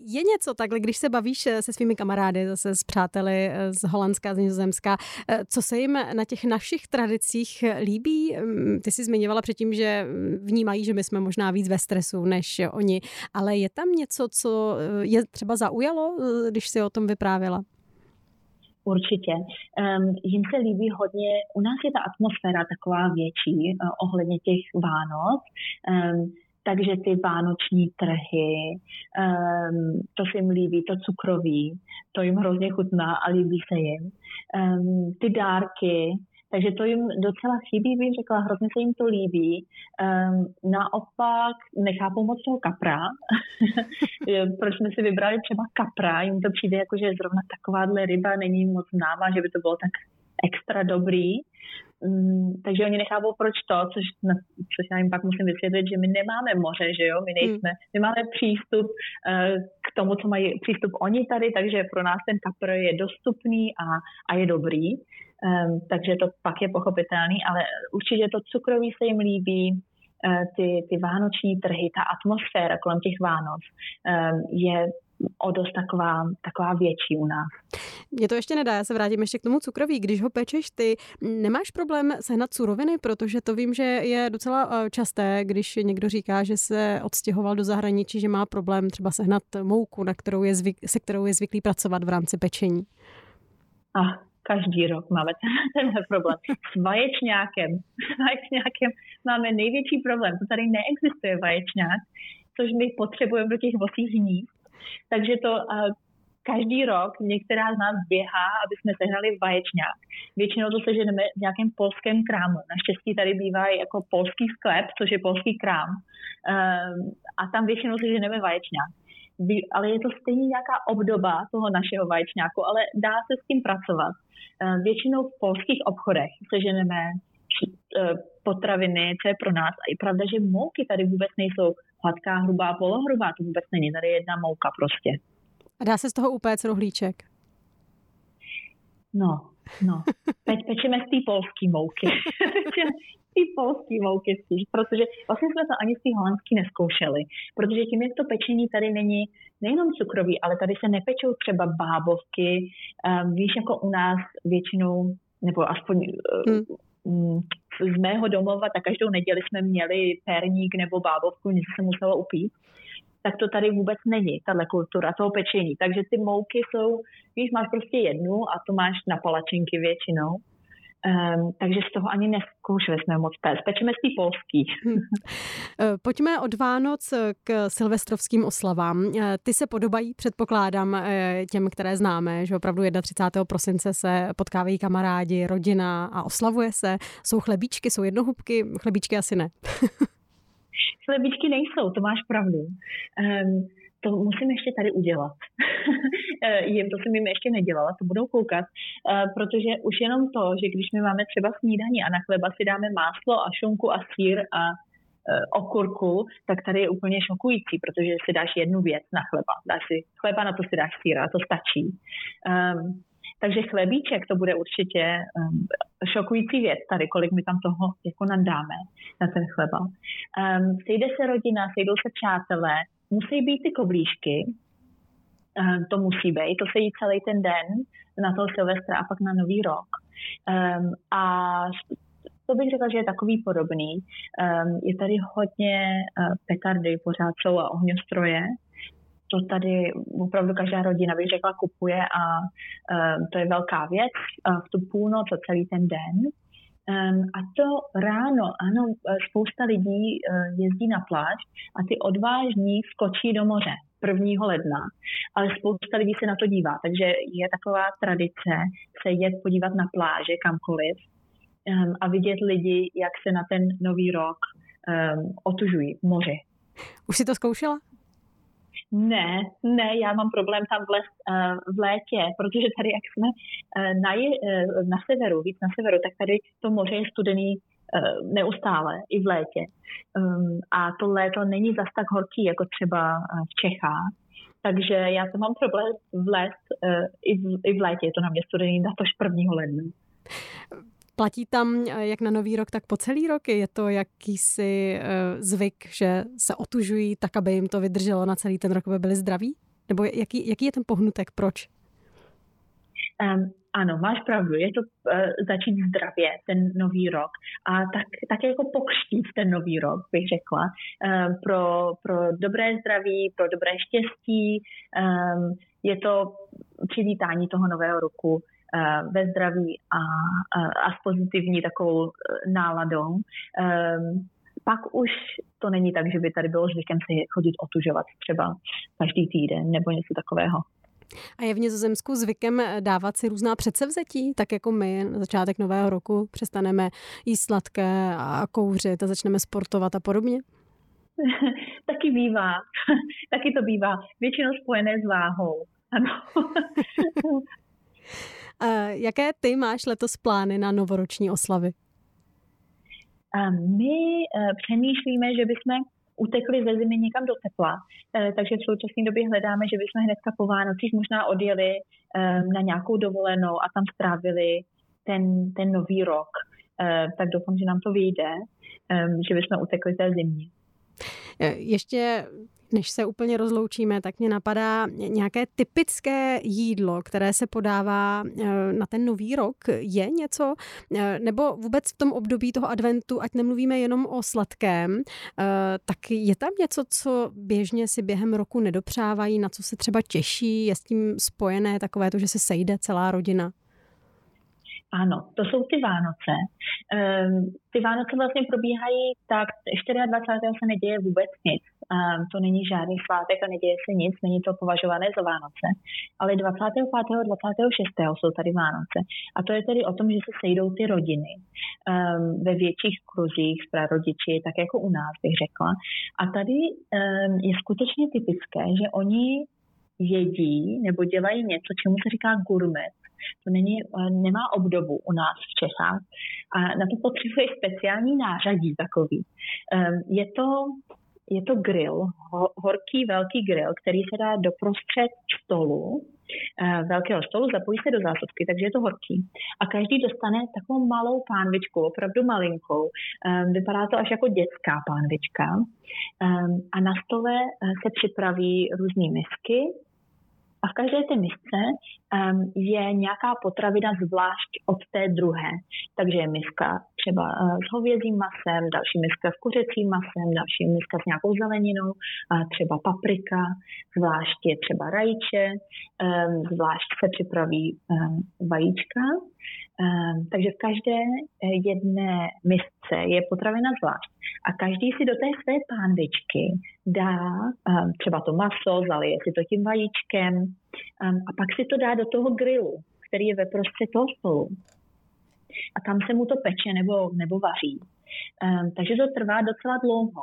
Je něco takhle, když se bavíš se svými kamarády, zase s přáteli z Holandska, z Nizozemska, co se jim na těch našich tradicích líbí? Ty jsi zmiňovala předtím, že vnímají, že my jsme možná víc ve stresu než oni, ale je tam něco, co je třeba zaujalo, když jsi o tom vyprávěla? Určitě. Jim se líbí hodně, u nás je ta atmosféra taková větší ohledně těch Vánoc, takže ty vánoční trhy, to se jim líbí, to cukroví, to jim hrozně chutná a líbí se jim. Ty dárky, takže to jim docela chybí, bych řekla, hrozně se jim to líbí. Naopak nechápou moc toho kapra. Proč jsme si vybrali třeba kapra? Jim to přijde jako, že zrovna takováhle ryba není moc známá, že by to bylo tak extra dobrý. Takže oni nechápou, proč to, což já jim pak musím vysvětlit, že my nemáme moře, že jo, my máme přístup k tomu, co mají přístup oni tady, takže pro nás ten kapr je dostupný a je dobrý, takže to pak je pochopitelný, ale určitě to cukroví se jim líbí, ty vánoční trhy, ta atmosféra kolem těch Vánoc je o dost taková větší u nás. Mě to ještě nedá, já se vrátím ještě k tomu cukroví. Když ho pečeš ty, nemáš problém sehnat suroviny, protože to vím, že je docela časté, když někdo říká, že se odstěhoval do zahraničí, že má problém třeba sehnat mouku, se kterou je zvyklý pracovat v rámci pečení. Každý rok máme tenhle problém. S vaječňákem máme největší problém. To tady neexistuje vaječňák, což my potřebujeme do těch vosích hnízd. Takže to každý rok některá z nás běhá, aby jsme sehnali vaječňák. Většinou to seženeme v nějakém polském krámu. Naštěstí tady bývá jako polský sklep, což je polský krám. A tam většinou seženeme vaječňák. Ale je to stejně nějaká obdoba toho našeho vaječňáku, ale dá se s tím pracovat. Většinou v polských obchodech seženeme potraviny, co je pro nás. A je pravda, že mouky tady vůbec nejsou hladká, hrubá, polohrubá, to vůbec není. Tady je jedna mouka prostě. A dá se z toho upéct rohlíček? No. Pečeme z té polské mouky. Protože vlastně jsme to ani z té holandský neskoušeli. Protože tím, jak to pečení tady není nejenom cukrový, ale tady se nepečou třeba bábovky. Víš, jako u nás většinou, nebo aspoň z mého domova, tak každou neděli jsme měli perník nebo bábovku, něco se muselo upít. Tak to tady vůbec není, tahle kultura toho pečení. Takže ty mouky jsou, víš, máš prostě jednu a to máš na palačinky většinou. Takže z toho ani nezkoušeli jsme moc péct. Pečeme z té polský. Pojďme od Vánoc k silvestrovským oslavám. Ty se podobají, předpokládám, těm, které známe, že opravdu 31. prosince se potkávají kamarádi, rodina a oslavuje se. Jsou chlebíčky, jsou jednohubky, chlebíčky asi ne. Chlebíčky nejsou, to máš pravdu. To musím ještě tady udělat. To jsem jim ještě nedělala, to budou koukat, protože už jenom to, že když my máme třeba snídani a na chleba si dáme máslo a šunku a sýr a okurku, tak tady je úplně šokující, protože si dáš jednu věc na chleba. Dáš si chleba, na to si dáš sýr a to stačí. Takže chlebíček to bude určitě šokující věc tady, kolik my tam toho jako nadáme na ten chleba. Sejde se rodina, sejdou se přátelé, musí být ty koblížky, to musí být, to se jí celý ten den na toho Silvestra a pak na Nový rok. A to bych řekla, že je takový podobný. Je tady hodně petardy, pořád jsou a ohňostroje. To tady opravdu každá rodina, bych řekla, kupuje a to je velká věc v tu půlnoc a celý ten den. A to ráno, ano, spousta lidí jezdí na pláž a ty odvážní skočí do moře 1. ledna, ale spousta lidí se na to dívá, takže je taková tradice se jet podívat na pláže kamkoliv a vidět lidi, jak se na ten Nový rok otužují v moři. Už jsi to zkoušela? Ne, já mám problém tam vlézt v létě, protože tady, jak jsme na severu, víc na severu, tak tady to moře je studený neustále, i v létě. A to léto není zas tak horký, jako třeba v Čechách. Takže já to mám problém vlézt i v létě, je to na mě studený, na tož 1. ledna. Platí tam jak na Nový rok, tak po celý rok? Je to jakýsi zvyk, že se otužují tak, aby jim to vydrželo na celý ten rok, aby byli zdraví? Nebo jaký je ten pohnutek? Proč? Ano, máš pravdu, je to začít zdravě, ten nový rok a tak jako pokřtít ten nový rok, bych řekla, pro dobré zdraví, pro dobré štěstí, je to přivítání toho nového roku ve zdraví a s pozitivní takovou náladou. Pak už to není tak, že by tady bylo zvykem si chodit otužovat třeba každý týden nebo něco takového. A je v Nizozemsku zvykem dávat si různá předsevzetí, tak jako my na začátek nového roku přestaneme jíst sladké a kouřit a začneme sportovat a podobně? Taky bývá. Taky to bývá. Většinou spojené s váhou. Ano. Jaké ty máš letos plány na novoroční oslavy? My přemýšlíme, že bychom utekli ze zimy někam do tepla. Takže v současné době hledáme, že bychom hnedka po Vánocích možná odjeli na nějakou dovolenou a tam strávili ten nový rok. Tak doufám, že nám to vyjde, že bychom utekli té zimě. Ještě než se úplně rozloučíme, tak mě napadá nějaké typické jídlo, které se podává na ten nový rok. Je něco? Nebo vůbec v tom období toho adventu, ať nemluvíme jenom o sladkém, tak je tam něco, co běžně si během roku nedopřávají, na co se třeba těší, je s tím spojené takové to, že se sejde celá rodina? Ano, to jsou ty Vánoce. Ty Vánoce vlastně probíhají tak, 24. se neděje vůbec nic. To není žádný svátek a neděje se nic, není to považované za Vánoce. Ale 25. a 26. jsou tady Vánoce. A to je tedy o tom, že se sejdou ty rodiny ve větších kruzích s prarodiči, tak jako u nás, bych řekla. A tady je skutečně typické, že oni jedí nebo dělají něco, čemu se říká gourmet. To nemá obdobu u nás v Čechách a na to potřebuje speciální nářadí takový. Je to grill, horký velký grill, který se dá doprostřed stolu, velkého stolu, zapojí se do zásuvky, takže je to horký. A každý dostane takovou malou pánvičku, opravdu malinkou. Vypadá to až jako dětská pánvička. A na stole se připraví různé misky, a v každé té misce je nějaká potravina zvlášť od té druhé. Takže je miska třeba s hovězím masem, další miska s kuřecím masem, další miska s nějakou zeleninou, třeba paprika, zvlášť je třeba rajče, zvlášť se připraví vajíčka. Takže v každé jedné misce je potravina zvlášť. A každý si do té své pánvičky dá třeba to maso, zalije si to tím vajíčkem a pak si to dá do toho grilu, který je ve prostřed toho stolu. A tam se mu to peče nebo vaří. Takže to trvá docela dlouho.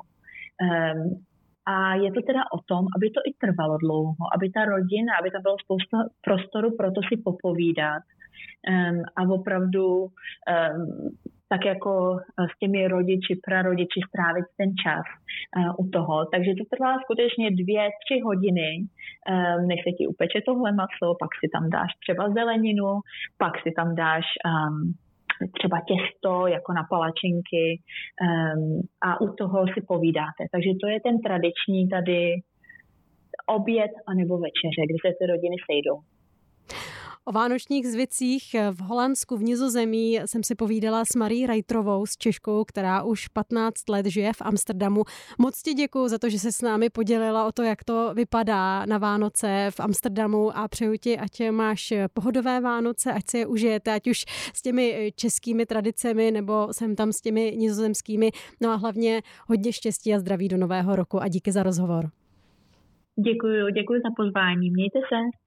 A je to teda o tom, aby to i trvalo dlouho, aby ta rodina, aby tam bylo spousta prostoru pro to si popovídat. A opravdu tak jako s těmi rodiči, prarodiči strávit ten čas u toho. Takže to trvá skutečně 2-3 hodiny, než se ti upeče tohle maso, pak si tam dáš třeba zeleninu, pak si tam dáš třeba těsto jako na palačinky a u toho si povídáte. Takže to je ten tradiční tady oběd anebo večeře, kdy se ty rodiny sejdou. O vánočních zvicích v Holandsku, v Nizozemí jsem si povídala s Marí Reitrovou, s Češkou, která už 15 let žije v Amsterdamu. Moc ti děkuju za to, že se s námi podělila o to, jak to vypadá na Vánoce v Amsterdamu a přeju ti, ať máš pohodové Vánoce, ať si je užijete, ať už s těmi českými tradicemi nebo sem tam s těmi nizozemskými. No a hlavně hodně štěstí a zdraví do nového roku a díky za rozhovor. Děkuju za pozvání. Mějte se.